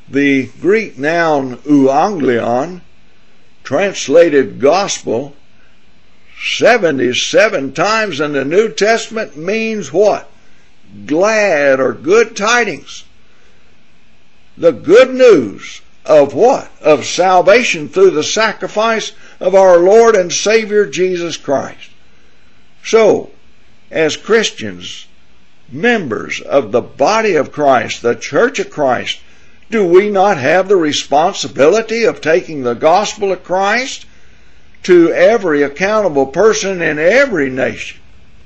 The Greek noun euangelion, translated gospel, 77 times in the New Testament means what? Glad or good tidings. The good news of what? Of salvation through the sacrifice of our Lord and Savior Jesus Christ. So, as Christians, members of the body of Christ, the Church of Christ, do we not have the responsibility of taking the gospel of Christ to every accountable person in every nation?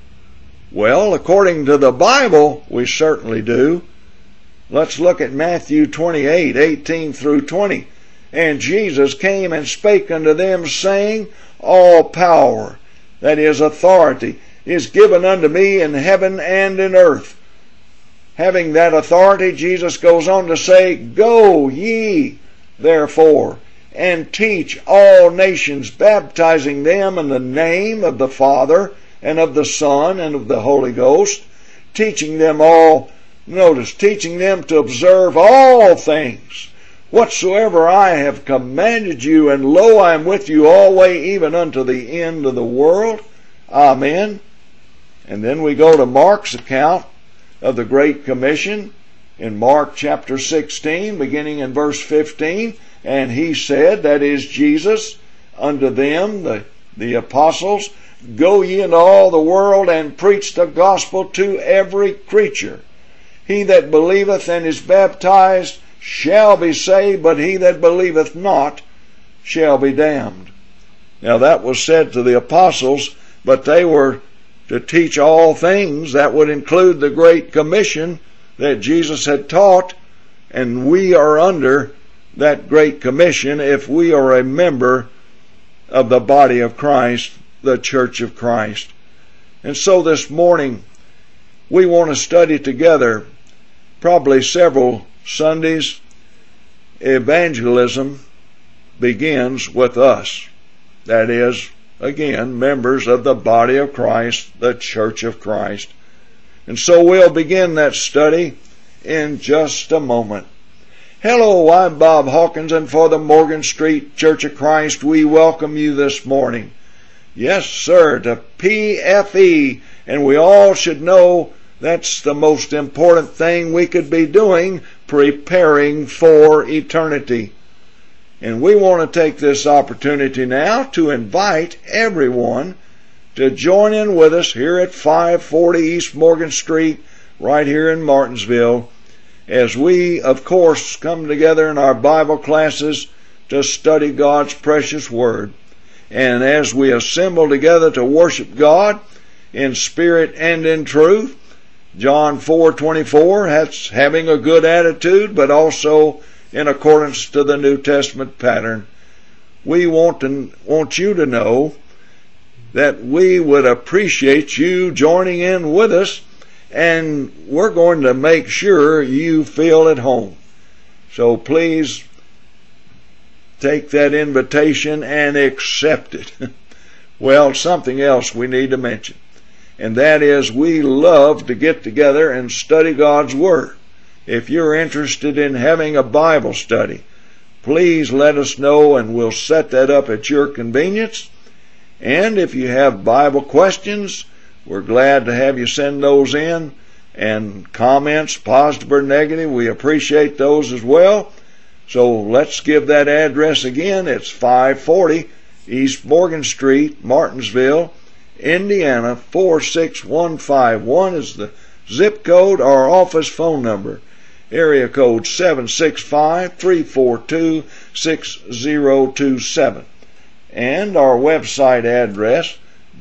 Well, according to the Bible, we certainly do. Let's look at Matthew 28:18 through 20. And Jesus came and spake unto them, saying, All power, that is authority, is given unto me in heaven and in earth. Having that authority, Jesus goes on to say, Go ye, therefore, and teach all nations, baptizing them in the name of the Father, and of the Son, and of the Holy Ghost, teaching them all, notice, teaching them to observe all things, whatsoever I have commanded you, and lo, I am with you always, even unto the end of the world. Amen. And then we go to Mark's account of the Great Commission in Mark chapter 16, beginning in verse 15. And he said, that is Jesus, unto them, the apostles, Go ye into all the world and preach the gospel to every creature. He that believeth and is baptized shall be saved, but he that believeth not shall be damned. Now that was said to the apostles, but they were to teach all things. That would include the Great Commission that Jesus had taught, and we are under that Great Commission if we are a member of the body of Christ, the Church of Christ. And so this morning we want to study together, probably several Sundays. Evangelism begins with us. That is, again, members of the body of Christ, the Church of Christ. And so we'll begin that study in just a moment. Hello, I'm Bob Hawkins, and for the Morgan Street Church of Christ, we welcome you this morning. Yes, sir, to PFE, and we all should know that's the most important thing we could be doing, preparing for eternity. And we want to take this opportunity now to invite everyone to join in with us here at 540 East Morgan Street, right here in Martinsville, as we, of course, come together in our Bible classes to study God's precious Word. And as we assemble together to worship God in spirit and in truth, John 4:24, that's having a good attitude, but also in accordance to the New Testament pattern. We want you to know that we would appreciate you joining in with us, and we're going to make sure you feel at home. So please take that invitation and accept it. Well, something else we need to mention, and that is we love to get together and study God's Word. If you're interested in having a Bible study, please let us know and we'll set that up at your convenience. And if you have Bible questions, we're glad to have you send those in, and comments, positive or negative, we appreciate those as well. So let's give that address again. It's 540 East Morgan Street, Martinsville, Indiana, 46151 is the zip code. Our office phone number, area code 765-342-6027. And our website address,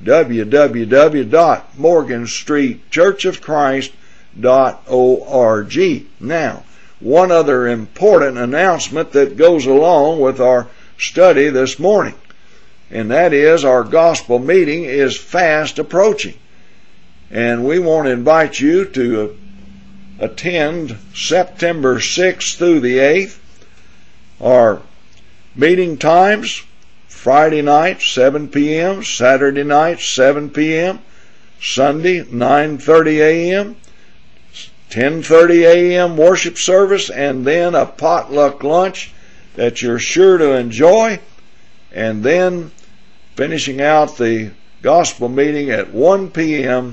www.morganstreetchurchofchrist.org. Now, one other important announcement that goes along with our study this morning, and that is our gospel meeting is fast approaching. And we want to invite you to attend September 6th through the 8th. Our meeting times, Friday night, 7 p.m., Saturday night, 7 p.m., Sunday, 9:30 a.m., 10:30 a.m. worship service, and then a potluck lunch that you're sure to enjoy, and then finishing out the gospel meeting at 1 p.m.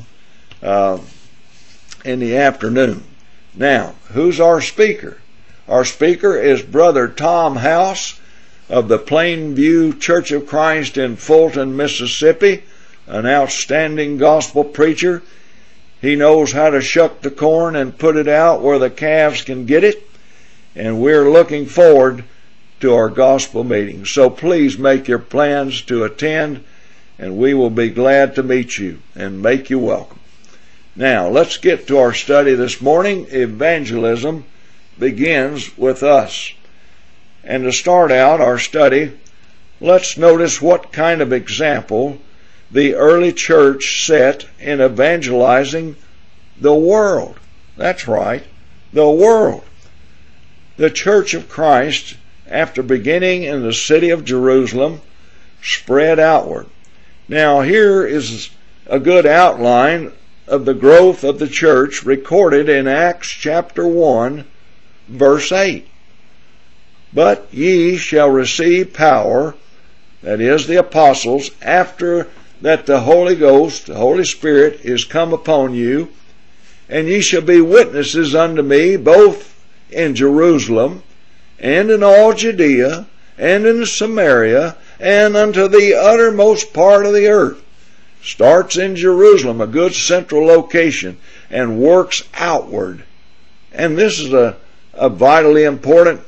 In the afternoon. Now, who's our speaker? Our speaker is Brother Tom House of the Plainview Church of Christ in Fulton, Mississippi, an outstanding gospel preacher. He knows how to shuck the corn and put it out where the calves can get it, and we're looking forward to our gospel meeting. So please make your plans to attend, and we will be glad to meet you and make you welcome. Now, let's get to our study this morning. Evangelism begins with us. And to start out our study, let's notice what kind of example the early church set in evangelizing the world. That's right, the world. The Church of Christ, after beginning in the city of Jerusalem, spread outward. Now, here is a good outline of the growth of the church recorded in Acts chapter 1, verse 8. But ye shall receive power, that is, the apostles, after that the Holy Ghost, the Holy Spirit, is come upon you, and ye shall be witnesses unto me, both in Jerusalem, and in all Judea, and in Samaria, and unto the uttermost part of the earth. Starts in Jerusalem, a good central location, and works outward. And this is a vitally important,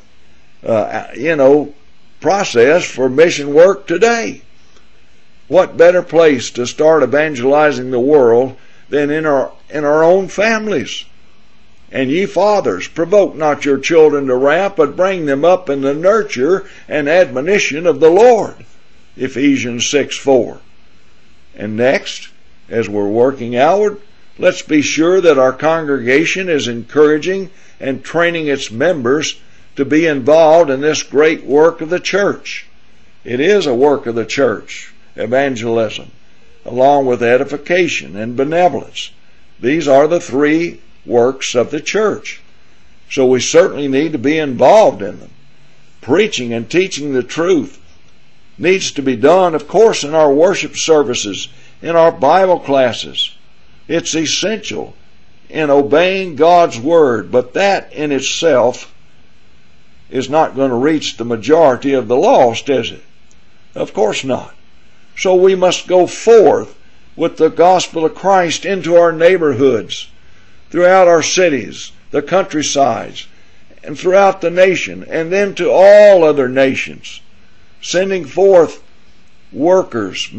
process for mission work today. What better place to start evangelizing the world than in our own families? And ye fathers, provoke not your children to wrath, but bring them up in the nurture and admonition of the Lord. Ephesians 6:4. And next, as we're working outward, let's be sure that our congregation is encouraging and training its members to be involved in this great work of the church. It is a work of the church, evangelism, along with edification and benevolence. These are the three works of the church. So we certainly need to be involved in them. Preaching and teaching the truth needs to be done, of course, in our worship services, in our Bible classes. It's essential in obeying God's Word, but that in itself is not going to reach the majority of the lost, is it? Of course not. So we must go forth with the gospel of Christ into our neighborhoods, throughout our cities, the countrysides, and throughout the nation, and then to all other nations, sending forth workers,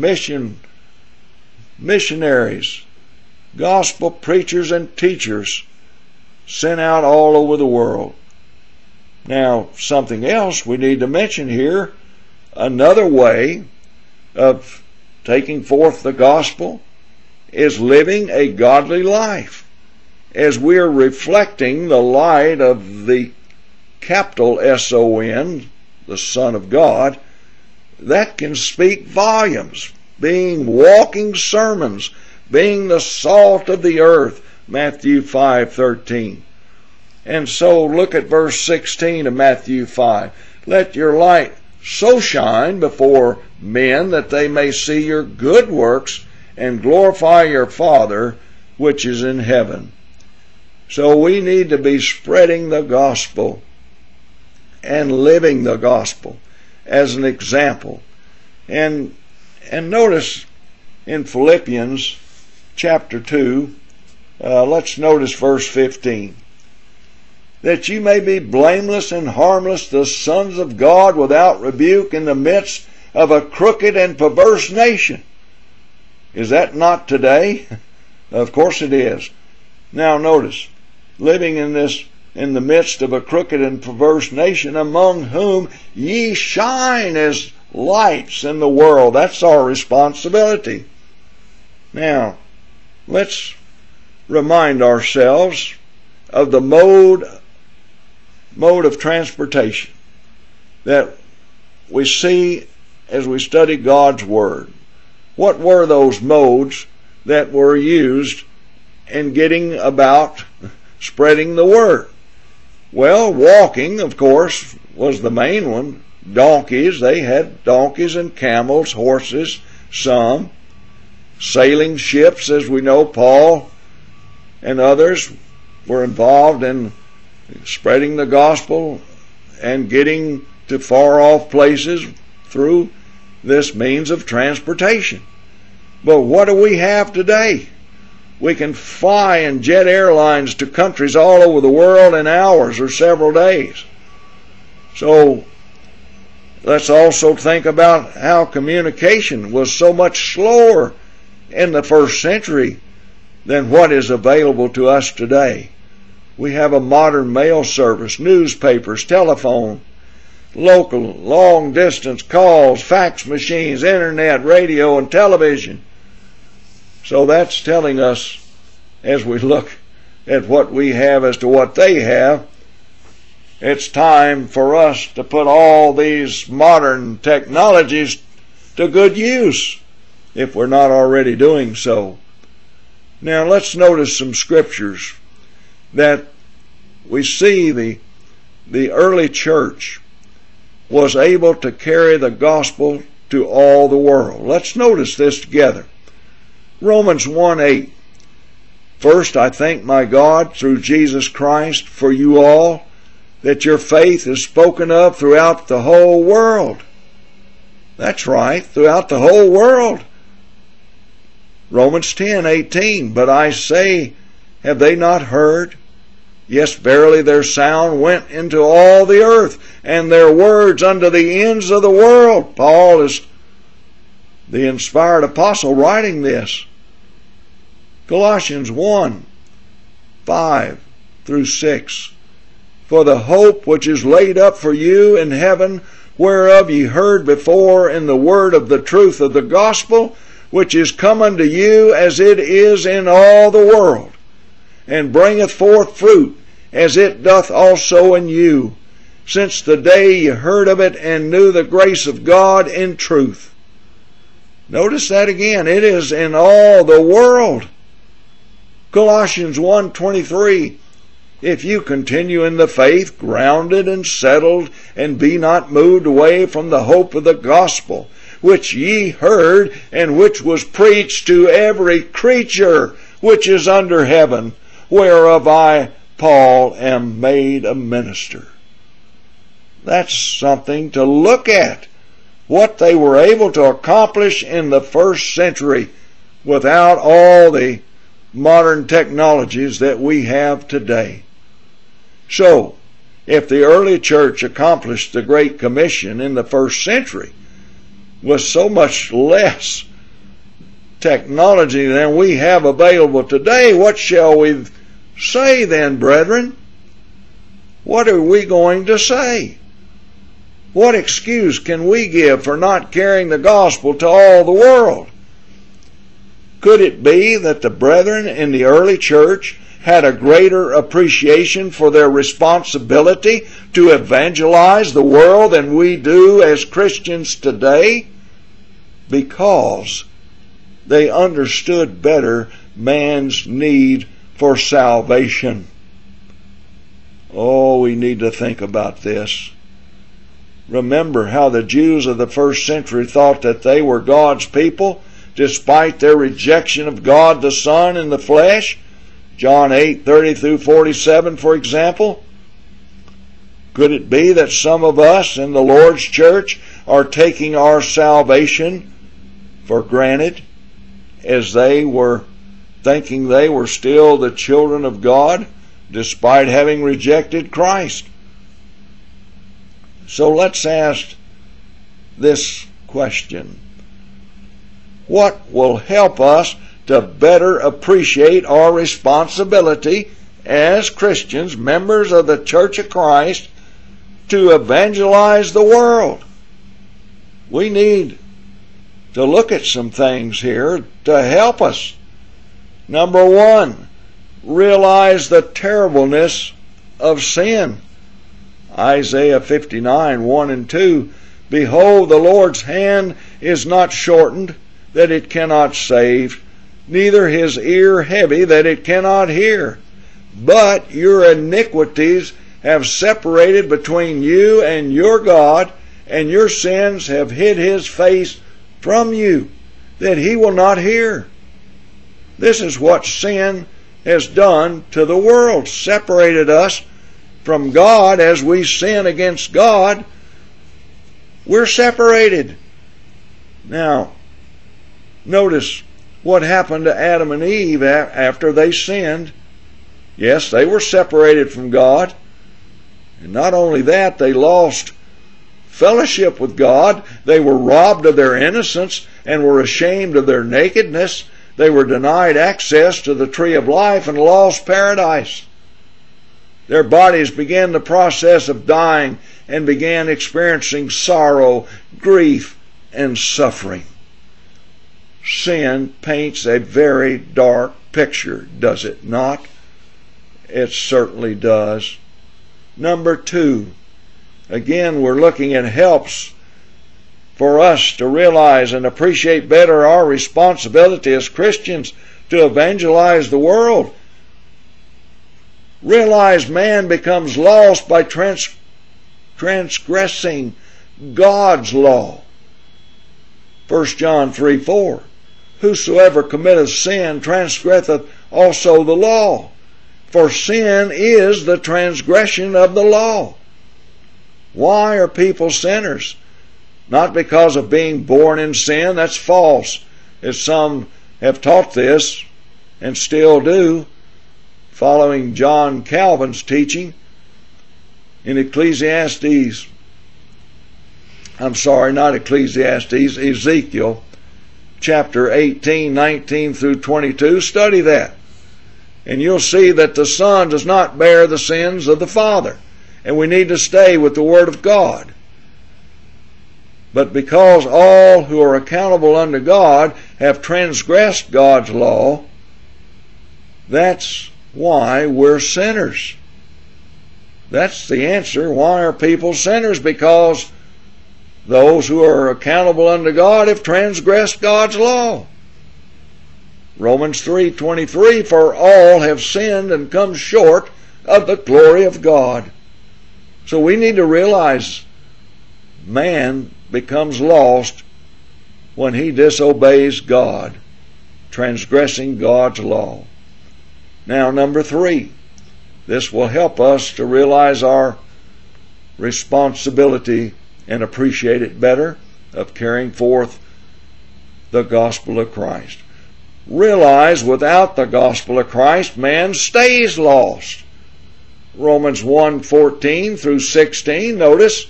missionaries, gospel preachers and teachers sent out all over the world. Now, something else we need to mention here, another way of taking forth the gospel is living a godly life, as we are reflecting the light of the capital S-O-N, the Son of God, that can speak volumes, being walking sermons, being the salt of the earth, Matthew 5:13. And so look at verse 16 of Matthew 5. Let your light so shine before men that they may see your good works and glorify your Father which is in heaven. So we need to be spreading the gospel and living the gospel as an example. And notice in Philippians chapter 2, let's notice verse 15. That ye may be blameless and harmless, the sons of God, without rebuke, in the midst of a crooked and perverse nation. Is that not today? Of course it is. Now notice, living in the midst of a crooked and perverse nation, among whom ye shine as lights in the world. That's our responsibility. Now, let's remind ourselves of the mode of transportation that we see as we study God's Word. What were those modes that were used in getting about spreading the word. Well, walking, of course, was the main one. Donkeys, they had donkeys and camels, horses, some. Sailing ships, as we know, Paul and others were involved in spreading the gospel and getting to far off places through this means of transportation. But what do we have today? We can fly in jet airlines to countries all over the world in hours or several days. So let's also think about how communication was so much slower in the first century than what is available to us today. We have a modern mail service, newspapers, telephone, local, long-distance calls, fax machines, internet, radio, and television. So that's telling us, as we look at what we have as to what they have, it's time for us to put all these modern technologies to good use, if we're not already doing so. Now let's notice some scriptures that we see the early church was able to carry the gospel to all the world. Let's notice this together. Romans 1:8. First, I thank my God through Jesus Christ for you all, that your faith is spoken of throughout the whole world. That's right, throughout the whole world. Romans 10:18. But I say, have they not heard? Yes, verily their sound went into all the earth, and their words unto the ends of the world. Paul is the inspired apostle writing this. Colossians 1:5-6. For the hope which is laid up for you in heaven, whereof ye heard before in the word of the truth of the gospel, which is come unto you as it is in all the world, and bringeth forth fruit, as it doth also in you, since the day ye heard of it and knew the grace of God in truth. Notice that again. It is in all the world. Colossians 1:23. If you continue in the faith, grounded and settled, and be not moved away from the hope of the gospel, which ye heard, and which was preached to every creature which is under heaven, whereof I, Paul, am made a minister. That's something to look at. What they were able to accomplish in the first century without all the modern technologies that we have today. So, if the early church accomplished the Great Commission in the first century with so much less technology than we have available today, what shall we say then, brethren? What are we going to say? What excuse can we give for not carrying the gospel to all the world? Could it be that the brethren in the early church had a greater appreciation for their responsibility to evangelize the world than we do as Christians today? Because they understood better man's need for salvation. Oh, we need to think about this. Remember how the Jews of the first century thought that they were God's people, despite their rejection of God the Son in the flesh. John 8:30-47, for example. Could it be that some of us in the Lord's church are taking our salvation for granted, as they were thinking they were still the children of God, despite having rejected Christ? So let's ask this question. What will help us to better appreciate our responsibility as Christians, members of the Church of Christ, to evangelize the world? We need to look at some things here to help us. Number one, realize the terribleness of sin. Isaiah 59:1-2. Behold, the Lord's hand is not shortened, that it cannot save, neither his ear heavy, that it cannot hear. But your iniquities have separated between you and your God, and your sins have hid his face from you, that he will not hear. This is what sin has done to the world, separated us from God. As we sin against God, we're separated. Now, notice what happened to Adam and Eve after they sinned. Yes, they were separated from God. And not only that, they lost fellowship with God. They were robbed of their innocence and were ashamed of their nakedness. They were denied access to the tree of life and lost paradise. Their bodies began the process of dying and began experiencing sorrow, grief, and suffering. Sin paints a very dark picture, does it not? It certainly does. Number 2, again, we're looking at helps for us to realize and appreciate better our responsibility as Christians to evangelize the world. Realize man becomes lost by transgressing God's law. 1 John 3:4. Whosoever committeth sin transgresseth also the law. For sin is the transgression of the law. Why are people sinners? Not because of being born in sin. That's false, as some have taught this and still do, following John Calvin's teaching in Ezekiel chapter 18, 19 through 22. Study that. And you'll see that the Son does not bear the sins of the Father. And we need to stay with the Word of God. But because all who are accountable unto God have transgressed God's law, that's why we're sinners. That's the answer. Why are people sinners? Because those who are accountable unto God have transgressed God's law. Romans 3:23, for all have sinned and come short of the glory of God. So we need to realize man becomes lost when he disobeys God, transgressing God's law. Now, number 3, this will help us to realize our responsibility and appreciate it better of carrying forth the gospel of Christ. Realize without the gospel of Christ, man stays lost. Romans 1:14 through 16, notice,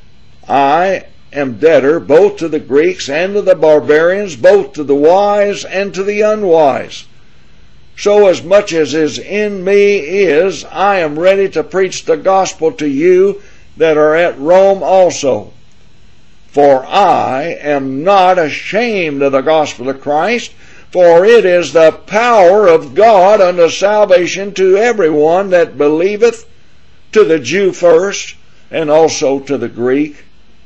I am debtor both to the Greeks and to the barbarians, both to the wise and to the unwise. So as much as is in me is, I am ready to preach the gospel to you that are at Rome also. For I am not ashamed of the gospel of Christ, for it is the power of God unto salvation to everyone that believeth, to the Jew first, and also to the Greek.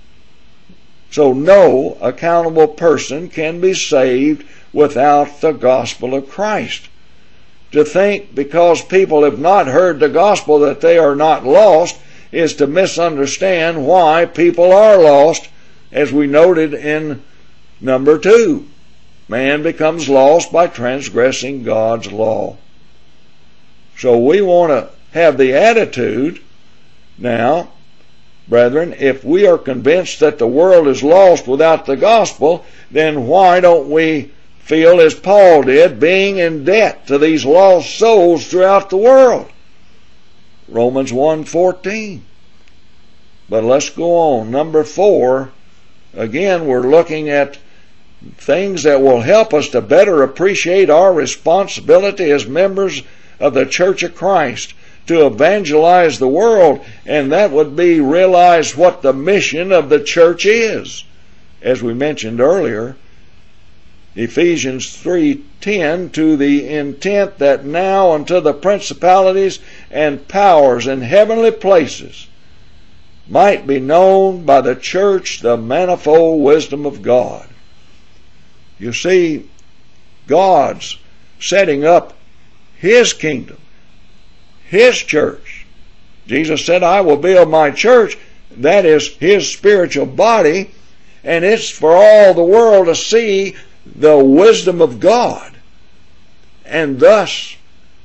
So no accountable person can be saved without the gospel of Christ. To think because people have not heard the gospel that they are not lost is to misunderstand why people are lost, as we noted in number 2. Man becomes lost by transgressing God's law. So we want to have the attitude now, brethren, if we are convinced that the world is lost without the gospel, then why don't we feel as Paul did, being in debt to these lost souls throughout the world? Romans 1:14. But let's go on. Number 4, again, we're looking at things that will help us to better appreciate our responsibility as members of the Church of Christ to evangelize the world, and that would be realize what the mission of the church is. As we mentioned earlier, Ephesians 3:10, to the intent that now unto the principalities and powers in heavenly places might be known by the church the manifold wisdom of God. You see, God's setting up His kingdom, His church. Jesus said, I will build my church. That is His spiritual body, and it's for all the world to see the wisdom of God. And thus,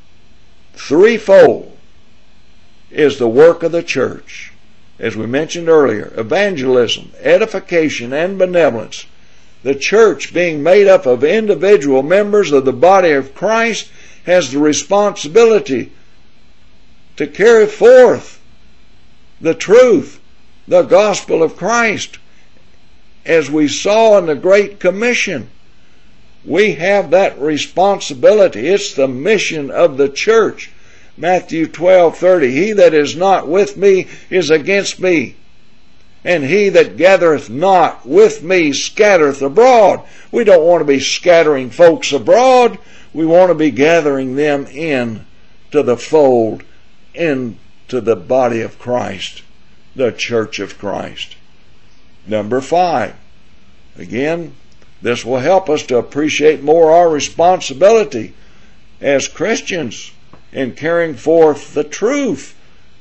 threefold is the work of the church. As we mentioned earlier, evangelism, edification, and benevolence. The church, being made up of individual members of the body of Christ, has the responsibility to carry forth the truth, the gospel of Christ. As we saw in the Great Commission, we have that responsibility. It's the mission of the church. Matthew 12:30, he that is not with me is against me, and he that gathereth not with me scattereth abroad. We don't want to be scattering folks abroad. We want to be gathering them in to the fold, into the body of Christ, the church of Christ. Number 5, again, this will help us to appreciate more our responsibility as Christians in carrying forth the truth.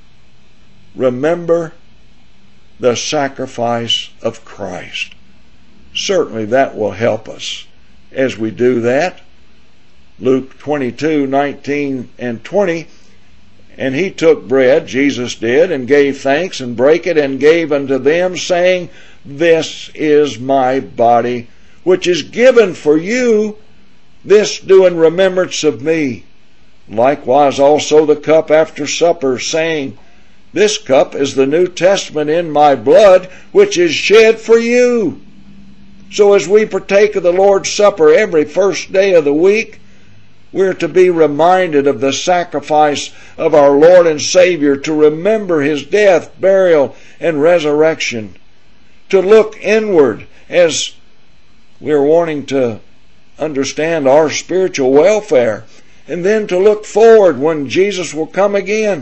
Remember the sacrifice of Christ. Certainly that will help us as we do that. Luke 22:19 and 20, and he took bread, Jesus did, and gave thanks, and brake it, and gave unto them, saying, This is my body, which is given for you. This do in remembrance of me. Likewise also the cup after supper, saying, This cup is the New Testament in my blood, which is shed for you. So as we partake of the Lord's Supper every first day of the week, we're to be reminded of the sacrifice of our Lord and Savior, to remember His death, burial, and resurrection, to look inward as we're wanting to understand our spiritual welfare, and then to look forward when Jesus will come again.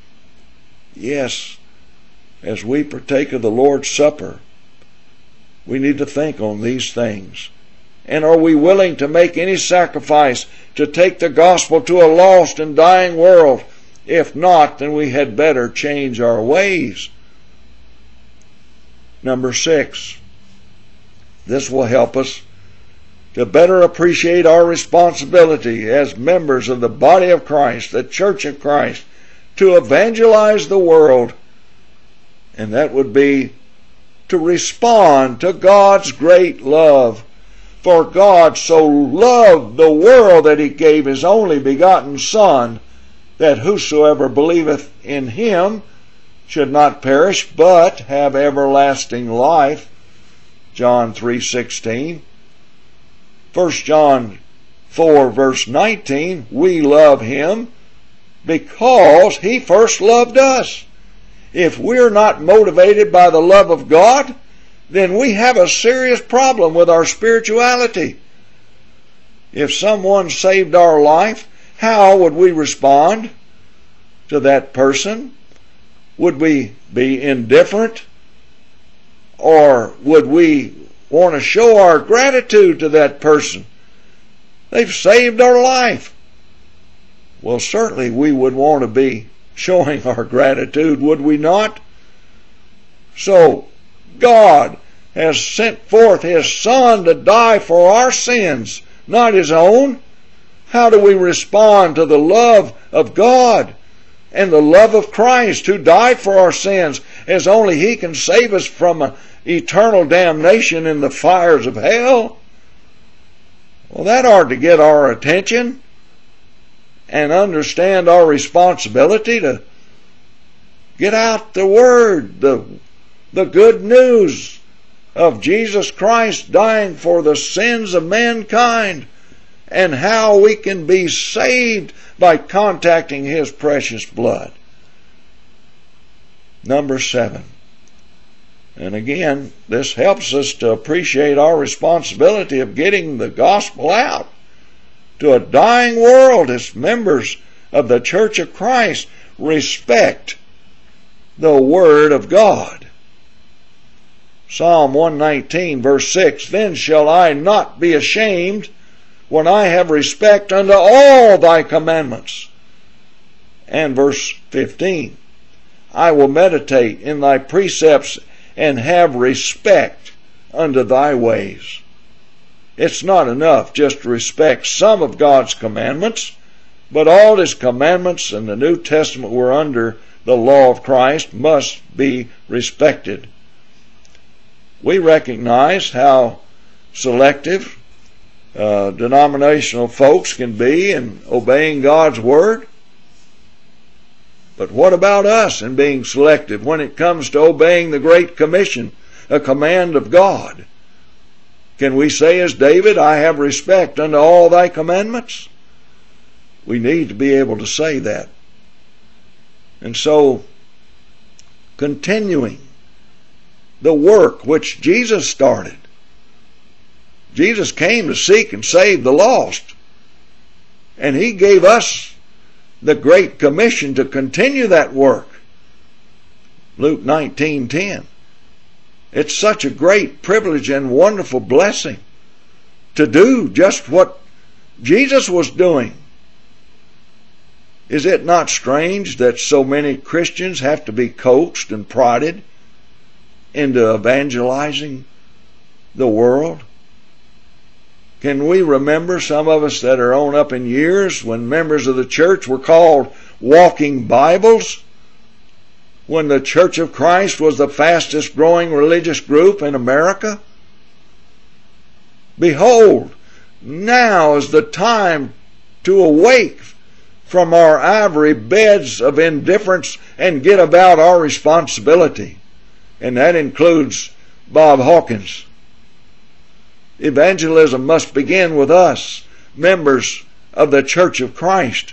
Yes, as we partake of the Lord's Supper, we need to think on these things. And are we willing to make any sacrifice to take the gospel to a lost and dying world? If not, then we had better change our ways. Number 6, this will help us to better appreciate our responsibility as members of the body of Christ, the church of Christ, to evangelize the world. And that would be to respond to God's great love. For God so loved the world that He gave His only begotten Son, that whosoever believeth in Him should not perish, but have everlasting life. John 3:16. 1 John 4 verse 19, we love Him because He first loved us. If we're not motivated by the love of God, then we have a serious problem with our spirituality. If someone saved our life, how would we respond to that person? Would we be indifferent? Or would we want to show our gratitude to that person? They've saved our life. Well, certainly we would want to be showing our gratitude, would we not? So, God has sent forth His Son to die for our sins, not His own. How do we respond to the love of God and the love of Christ, who died for our sins, as only He can save us from eternal damnation in the fires of hell? Well, that ought to get our attention and understand our responsibility to get out the word, the good news of Jesus Christ dying for the sins of mankind, and how we can be saved by contacting His precious blood. Number 7. And again, this helps us to appreciate our responsibility of getting the gospel out to a dying world as members of the Church of Christ. Respect the Word of God. Psalm 119 verse 6, Then shall I not be ashamed when I have respect unto all thy commandments. and verse 15. I will meditate in thy precepts and have respect unto thy ways. It's not enough just to respect some of God's commandments, but all his commandments in the New Testament were under the law of Christ must be respected. We recognize how selective denominational folks can be in obeying God's word. But what about us in being selective when it comes to obeying the Great Commission, a command of God? Can we say as David, I have respect unto all thy commandments? We need to be able to say that. And so, continuing the work which Jesus started. Jesus came to seek and save the lost. And he gave us the Great Commission to continue that work. Luke 19:10. It's such a great privilege and wonderful blessing to do just what Jesus was doing. Is it not strange that so many Christians have to be coaxed and prodded into evangelizing the world? Can we remember, some of us that are on up in years, when members of the church were called walking Bibles? When the Church of Christ was the fastest growing religious group in America? Behold, now is the time to awake from our ivory beds of indifference and get about our responsibility. And that includes Bob Hawkins. Evangelism must begin with us, members of the Church of Christ,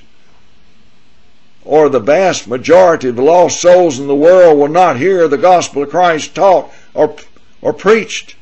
or the vast majority of the lost souls in the world will not hear the gospel of Christ taught or preached.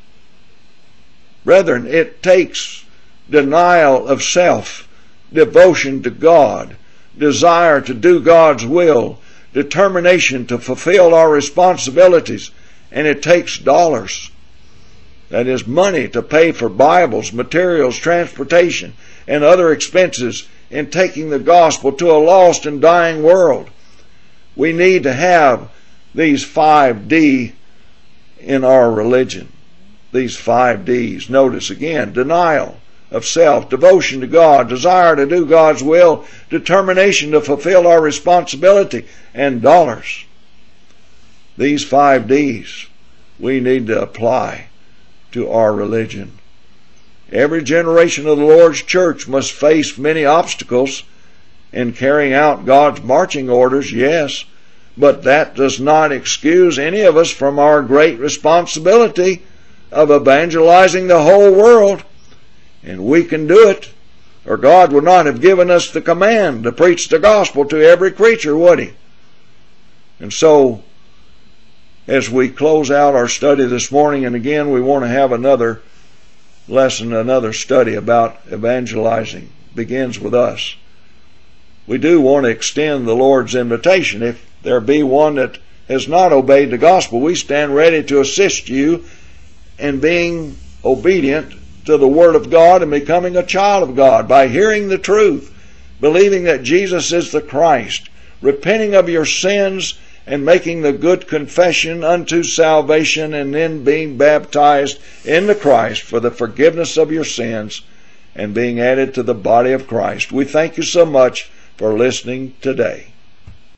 Brethren, it takes denial of self, devotion to God, desire to do God's will, determination to fulfill our responsibilities, and it takes dollars. That is money to pay for Bibles, materials, transportation, and other expenses in taking the gospel to a lost and dying world. We need to have these 5D in our religion. These 5 Ds. Notice again, denial of self, devotion to God, desire to do God's will, determination to fulfill our responsibility, and dollars. These 5 Ds we need to apply to our religion. Every generation of the Lord's church must face many obstacles in carrying out God's marching orders, yes, but that does not excuse any of us from our great responsibility of evangelizing the whole world. And we can do it, or God would not have given us the command to preach the gospel to every creature, would he? And so, as we close out our study this morning, and again we want to have another lesson, another study about evangelizing, begins with us. We do want to extend the Lord's invitation. If there be one that has not obeyed the gospel, we stand ready to assist you in being obedient to the Word of God and becoming a child of God by hearing the truth, believing that Jesus is the Christ, repenting of your sins and making the good confession unto salvation, and then being baptized into Christ for the forgiveness of your sins and being added to the body of Christ. We thank you so much for listening today.